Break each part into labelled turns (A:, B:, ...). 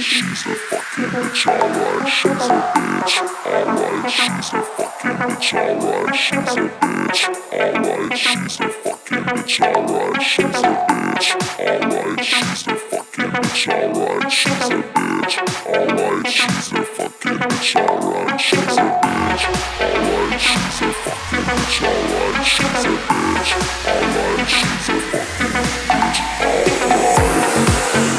A: she's a fucking bitch, alright, she's a bitch, alright, she's a fucking bitch, alright, she's a bitch, alright, she's a fucking bitch, alright, she's a bitch, alright, she's a fucking bitch, alright, she's a bitch, alright, she's a fucking bitch, alright, she's a bitch, alright, she's a fucking bitch, alright, she's a bitch, alright, she's a fucking bitch, alright.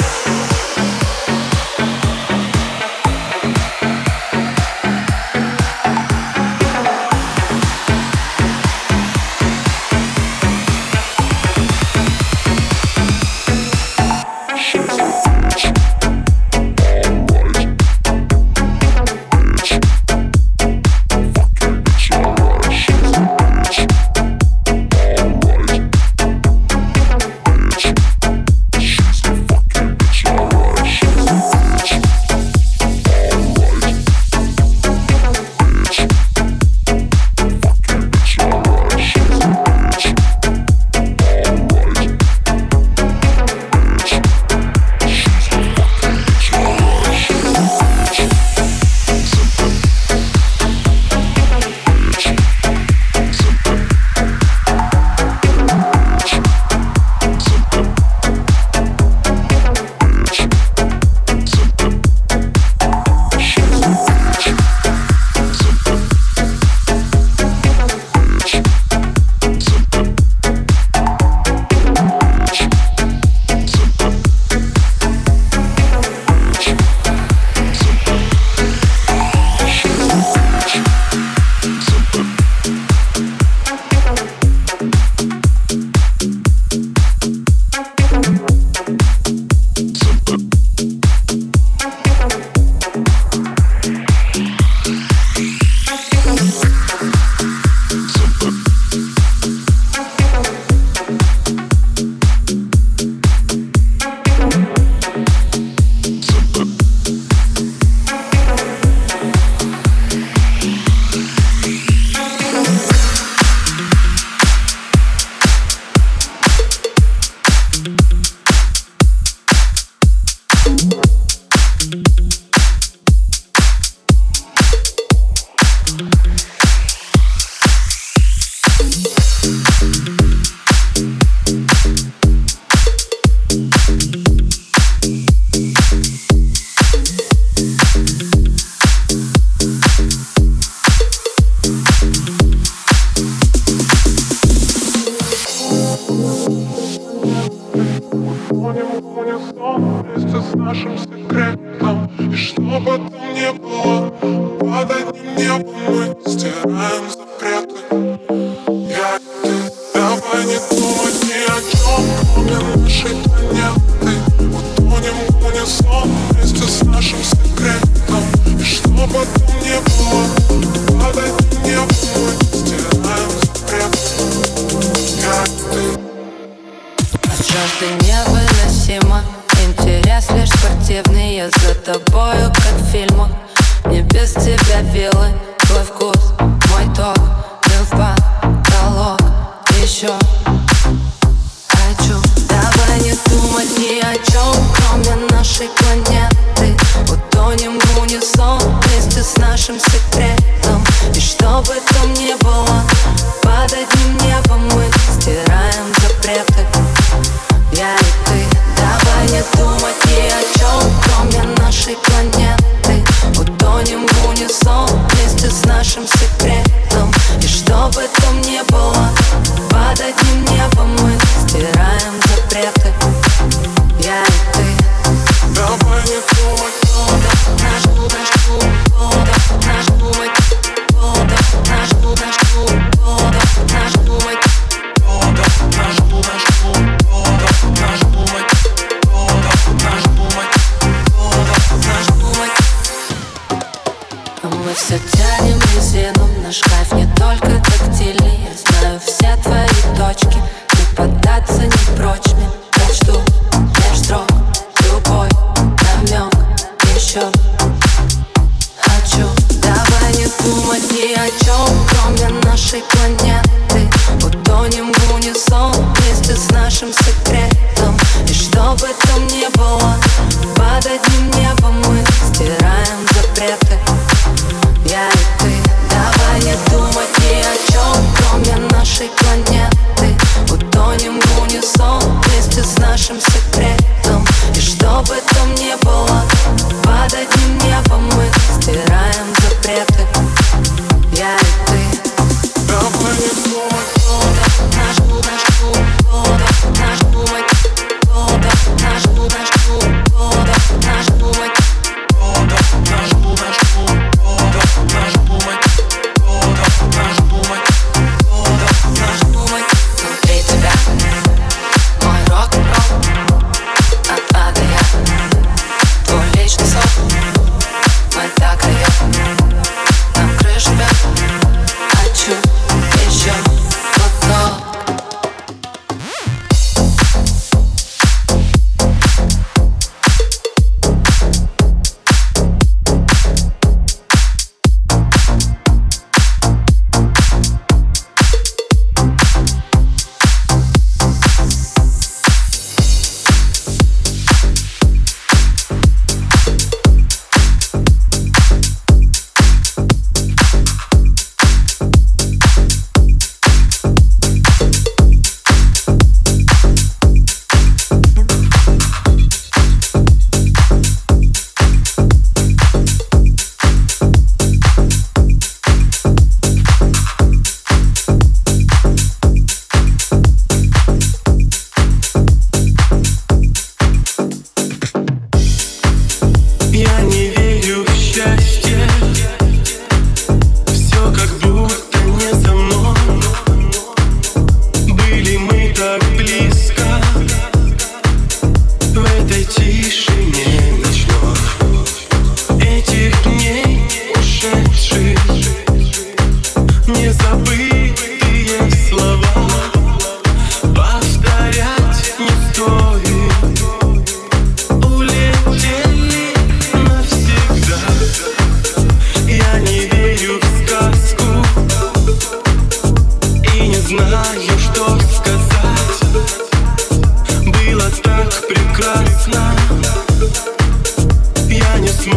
B: нашим секретом. И что бы там ни было, под одним небом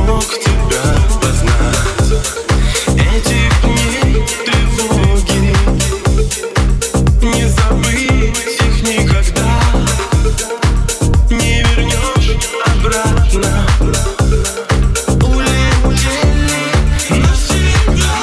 B: смог тебя познать. Этих дней тревоги, не забыть их никогда. Не вернешь обратно. Улетели навсегда.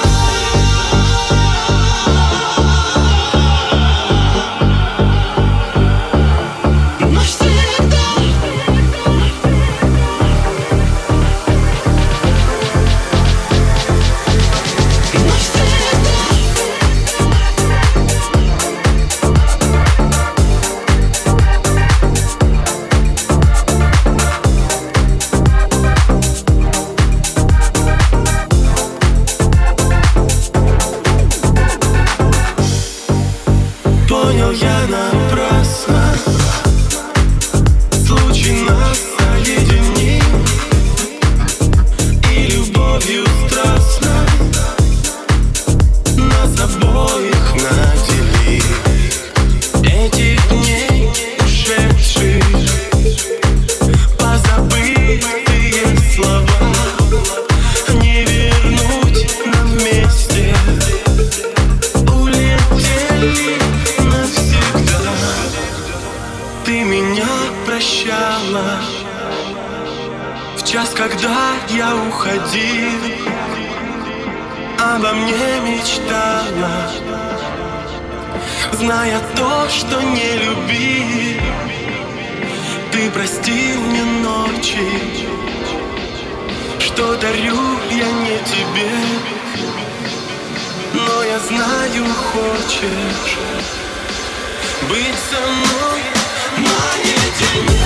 B: Понял я напрасно, случай нас соединил, и любовью страстно нас обоих наделил. Этих дней ушедших, позабытые слова не вернуть нам вместе. Улетели навсегда. Ты меня прощала в час, когда я уходил, обо мне мечтала, зная то, что не любил. Ты простил мне ночи, что дарю я не тебе, но я знаю, хочешь быть со мной наедине.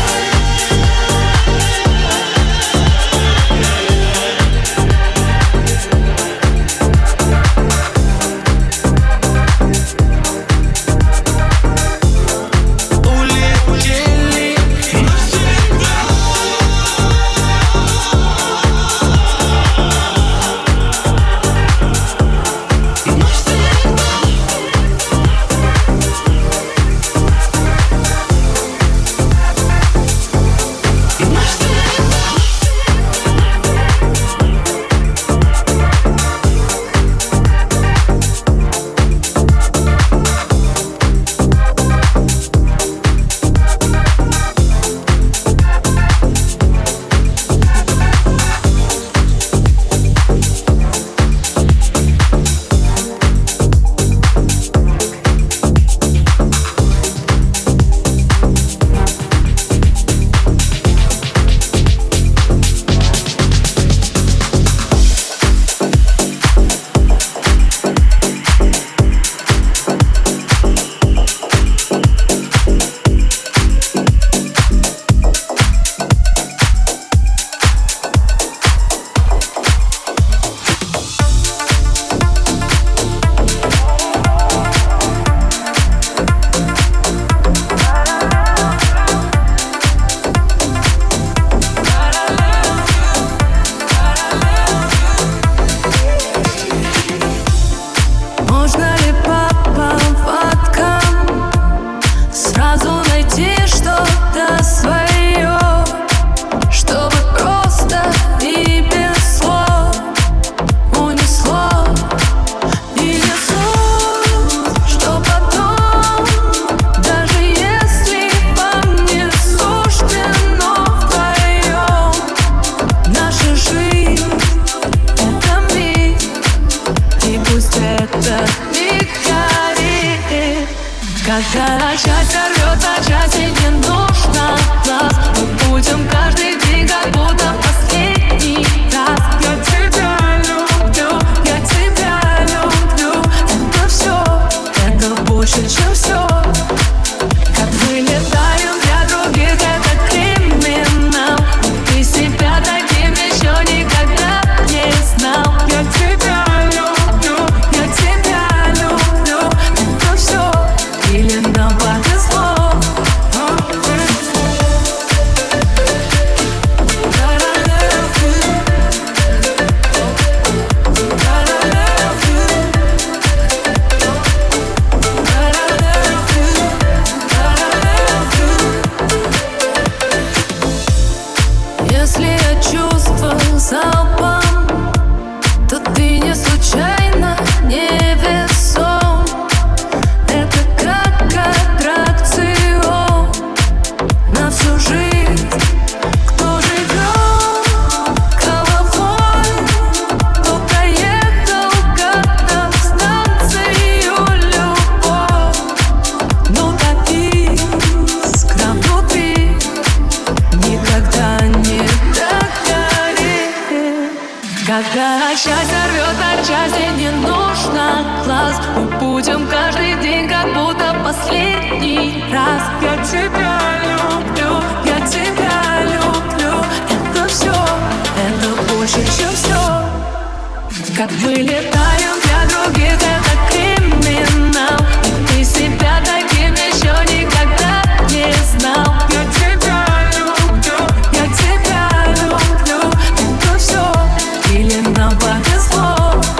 C: Когда счастье рвет на части, не нужно глаз. Мы будем каждый день, как будто последний раз. Я тебя люблю, я тебя люблю. Это все, это больше, чем все. Как мы летаем для других, это криминал. И ты себя таким еще никогда не знал. Я тебя люблю, я тебя люблю. Это все, или нам повезло.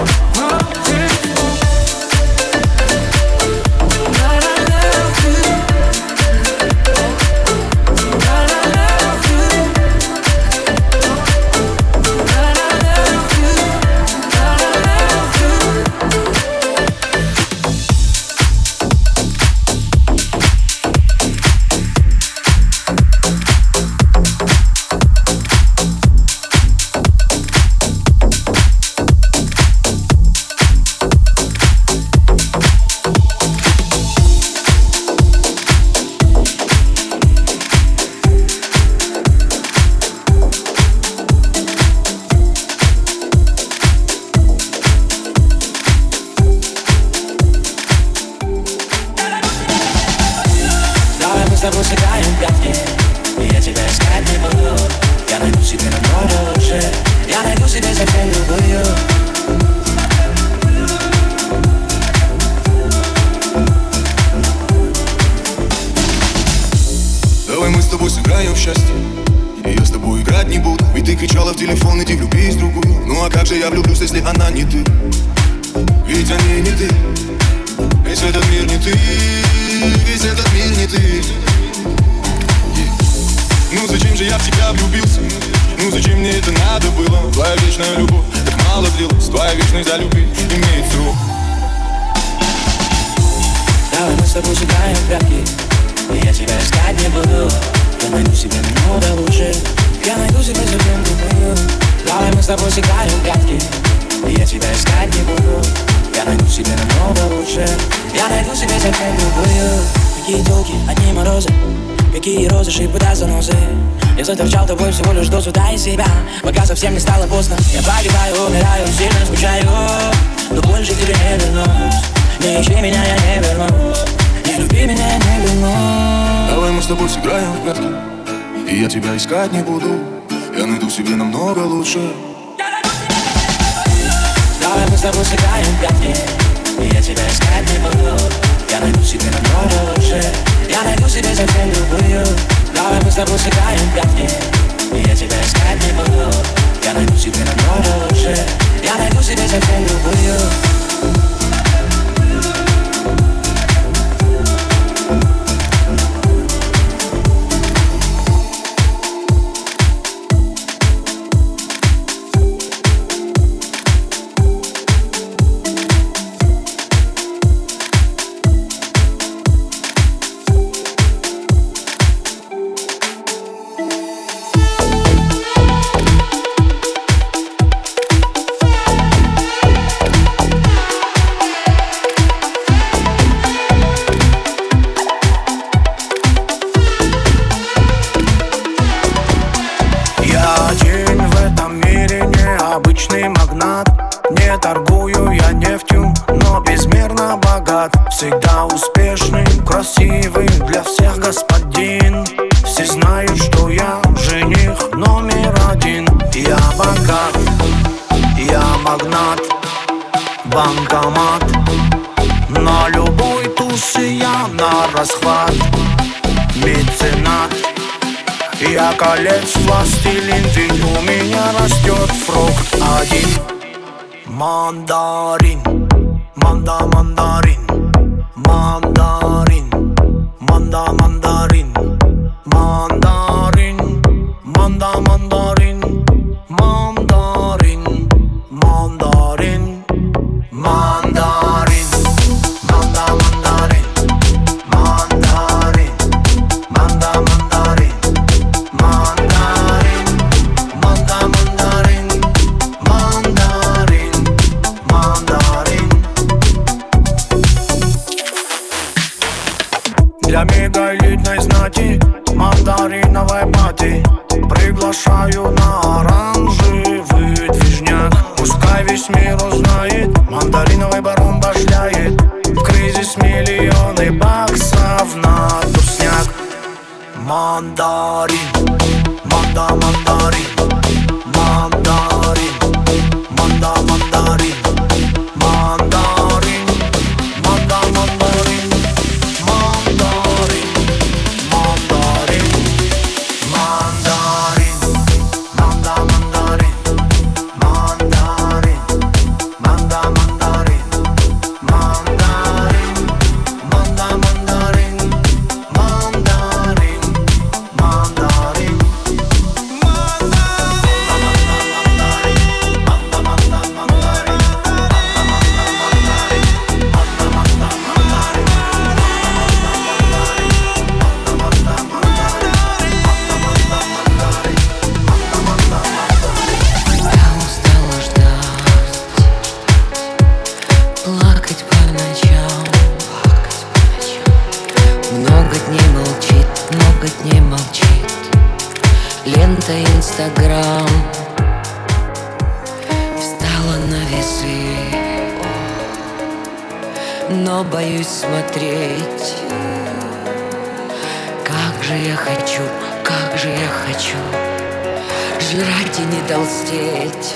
D: Заторчал тобой всего лишь дозу, дай себя, пока совсем не стало поздно. Я погибаю, умираю, сильно скучаю, но больше к тебе не вернусь. Не ищи меня, я не вернусь. Не люби меня, я не вернусь.
E: Давай мы с тобой сыграем в прятки, и я тебя искать не буду. Я найду себе намного лучше.
D: Давай мы с тобой сыграем в прятки, и я тебя искать не буду. Я найду себе намного лучше. Я найду себе совсем другую. Давай мы с тобой сыграем в прятки, и я тебя искать не буду. Я найду себе намного лучше. Я найду себе совсем другую.
F: Всегда успешный, красивый, для всех господин. Все знают, что я жених номер один. Я богат, я магнат, банкомат. На любой тусе я на расхват. Меценат, я колец, властелин, ведь у меня растет фрукт один. Мандарин, мандарин. Мандарин, мандарин, мандарин, мандарин, мандарин, мандарин, мандарин, мандарин, мандарин, мандарин, мандарин, мандарин, мандарин, мандарин.
C: но боюсь смотреть. Как же я хочу, как же я хочу жрать и не толстеть.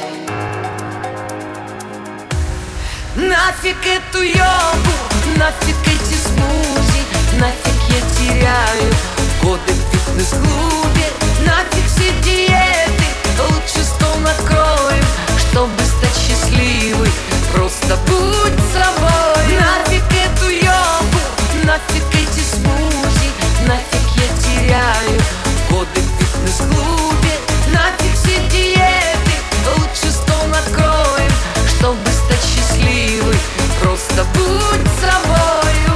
C: Нафиг эту йогу, нафиг эти смузи, нафиг я теряю годы в фитнес-клубе. Нафиг все диеты, лучше стол накроем, чтобы стать счастливой. Просто будь собой. Нафиг эту йогу, нафиг эти смузи, нафиг я теряю годы в фитнес-клубе. Нафиг все диеты, лучше стол накроем, чтобы стать счастливой. Просто будь собою.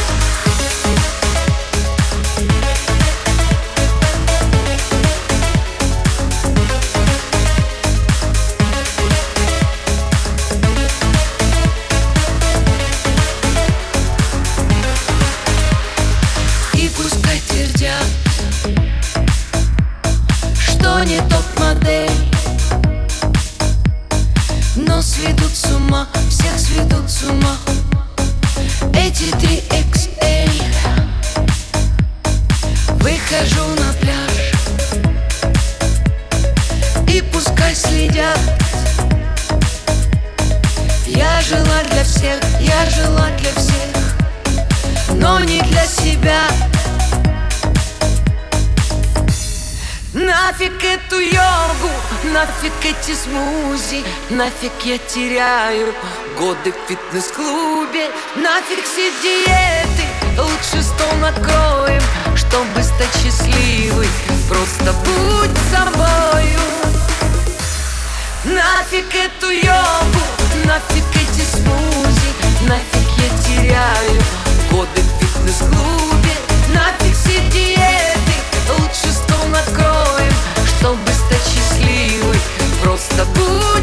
C: И пускай твердят, что не топ-модель, но сведут с ума, всех сведут с ума эти 3XL. Выхожу на пляж, и пускай следят. Я жила для всех, я жила для всех, но не для себя. Нафиг эту йогу, нафиг эти смузи, нафиг я теряю годы в фитнес-клубе. Нафиг все диеты, лучше стол накроем, чтобы стать счастливой. Просто будь собою. Нафиг эту йогу, нафиг эти смузи, нафиг я теряю годы в фитнес-клубе. Нафиг все диеты, лучше стол накроем, чтобы стать счастливой. Просто будь